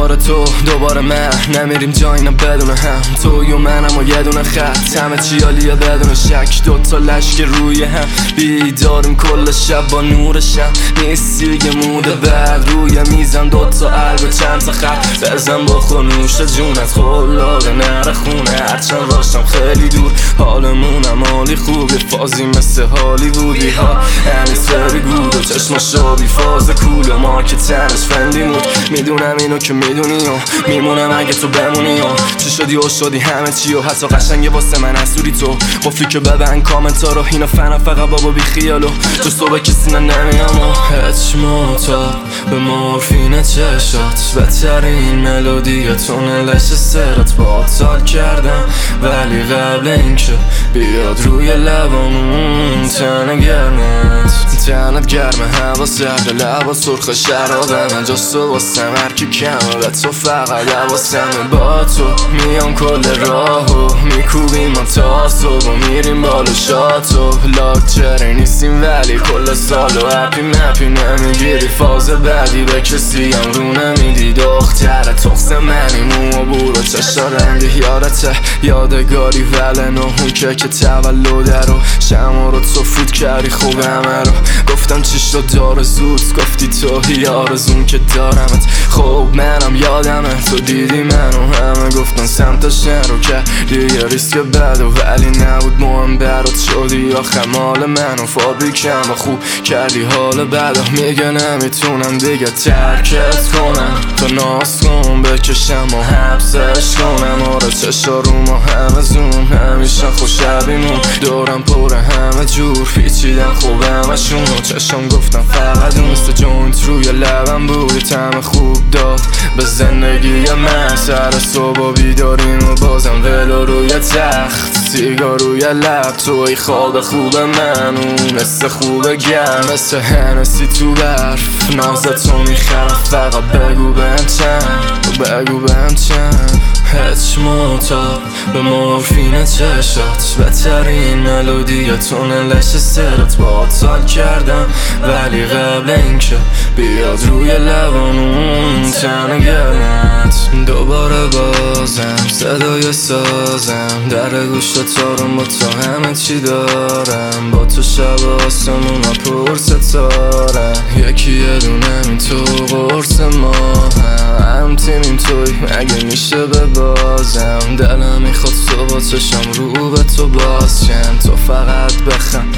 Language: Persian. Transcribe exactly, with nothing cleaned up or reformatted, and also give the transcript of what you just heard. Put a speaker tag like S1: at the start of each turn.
S1: دیدار تو دوباره من نمیریم جایی نه بدون هم، توی و منم و یه دونه خط، همه چی عالیه بدون شک، دوتا لشک روی هم بیداریم کل شب با نور شم، نیستی یه مود بعد روی میزم دوتا قلب و چند تا خط، بزن با خونوش جونت خلاقه نره خونه، هرچند باشم خیلی دور حالمونم عالی خوبه، فازی مثل هالیوودی ها هنیز فری گود و چشماشا بی فاز کول و ما که تنش فندی مود، میدونم اینو که میدونی و میمونم اگه تو بمونی و چی شدی و شدی همه چی و حتی قشنگه واسه من حسودی تو، قفلی که ببن کامنتا رو اینا فنا فقط بابا بی خیالو جز تو به کسی نه نمیام و هیچ معتاد به مورفین چشات، بهترین ملودی تونلش سرت باطال کردم، ولی قبل اینکه بیاد روی لبامون تنه گرمت تنت گرمه هوا سرد لبا سرخ شرابه، من جز تو واسم هرکی کمه و تو فقط حواسمه، با تو میام کل راهو میکوبیم ما تا صبح و میریم بالا شاتو لاکچری نیستیم ولی کل سالو اپی مپی نمیگیری، فاز بعدی به کسی هم رو نمیدی، دختره تخص منی مو و بور و چشا رنگی یادته یادگاری ولن و اون که که تولده رو شما رو تو فوت کردی خوب همه رو، گفتم چی شد داره زود گفتی تو یارزون که دارمت، خوب منم یادمه تو دیدی منو همه گفتن سمتش نرو کردی یه ریسک بد و ولی نبود مهم برات شدی یا خمال منو فابریکم و خوب کردی حال بد و میگه نمیتونم دیگه ترکت کنم، تو ناز کن بکشم و حبسش کنم، آره چشا رو ما همه زون همیشه خوشبیمون دورم پر همه جور پیچیدن خوب همشون و چشم گفتم فقط اون مثل جوینت روی لبم بود طعم خوب داد به زندگی من، سر صبح بیداریم و بازم ولو روی تخت سیگار روی لب، توی خواب خوب من اون مثل خوب گرم مثل هنسی تو برف، نازتو میخرم فقط بگو بهم چند بگو بهم چند، هیچ معتاد به مورفین چشات، بهترین ملودی تونلش سرت باطال کردم، ولی قبل اینکه بیاد روی لبامون تنه گرمت دوباره بازم صدای سازم در گوشت تارم با تو همه چی دارم، با تو شب آسمون ها پر ستاره، یکی یه دونه این تو قرص ما هم تیمیم توی مگه میشه به بازم، دلم میخواد تو با چشم رو به تو باز چند، تو فقط بخم